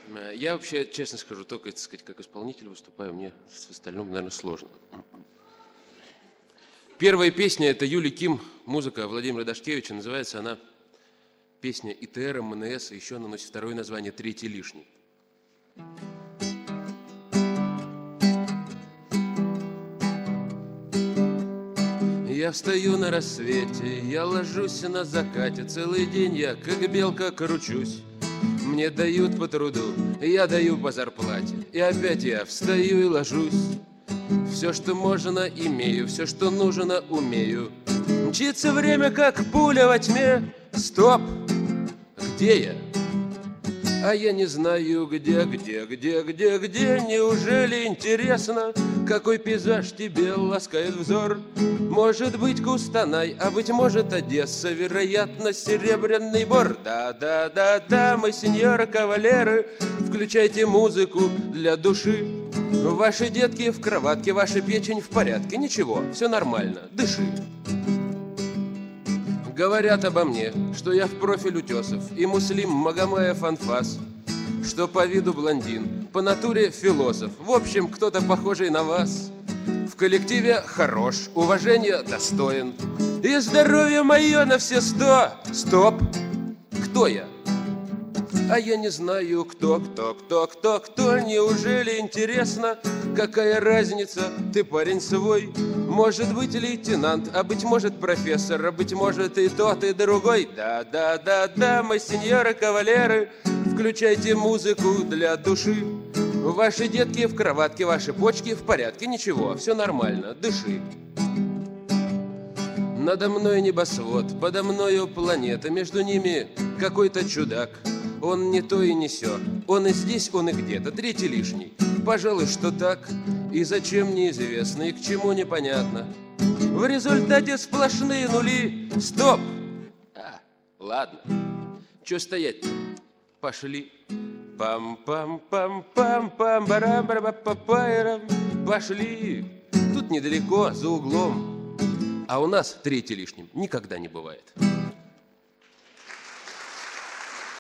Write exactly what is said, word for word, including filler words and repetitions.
Я вообще, честно скажу, только, так сказать, как исполнитель выступаю, мне с остальным, наверное, сложно. Первая песня – это Юлий Ким, музыка Владимира Дашкевича. Называется она песня ИТР, МНС, и еще она носит второе название «Третий лишний». Я встаю на рассвете, я ложусь на закате, целый день я, как белка, кручусь. Мне дают по труду, я даю по зарплате, и опять я встаю и ложусь. Все, что можно, имею, все, что нужно, умею. Мчится время, как пуля во тьме. Стоп! Где я? А я не знаю, где, где, где, где, где. Неужели интересно, какой пейзаж тебе ласкает взор? Может быть, Кустанай, а быть может, Одесса. Вероятно, Серебряный Бор. Да, да, да, да, мы, сеньоры, кавалеры, включайте музыку для души. Ваши детки в кроватке, ваша печень в порядке. Ничего, все нормально, дыши. Говорят обо мне, что я в профиль Утесов и Муслим Магомаев Анфас, что по виду блондин, по натуре философ. В общем, кто-то похожий на вас. В коллективе хорош, уважения достоин, и здоровье мое на все сто. Стоп! Кто я? А я не знаю, кто, кто, кто, кто, кто. Неужели интересно, какая разница? Ты парень свой. Может быть, лейтенант, а быть может, профессор, а быть может, и тот, и другой. Да, да, да, да, мы, сеньоры, кавалеры, включайте музыку для души. Ваши детки в кроватке, ваши почки в порядке. Ничего, все нормально, дыши. Надо мной небосвод, подо мною планета, между ними какой-то чудак. Он не то и не сё, он и здесь, он и где-то, третий лишний. Пожалуй, что так, и зачем неизвестно, и к чему непонятно. В результате сплошные нули. Стоп! А, ладно, чё стоять-то? Пошли. Пам-пам-пам-пам-пам-барам-барам-па-пайрам. Пошли. Тут недалеко, за углом. А у нас третий лишним никогда не бывает.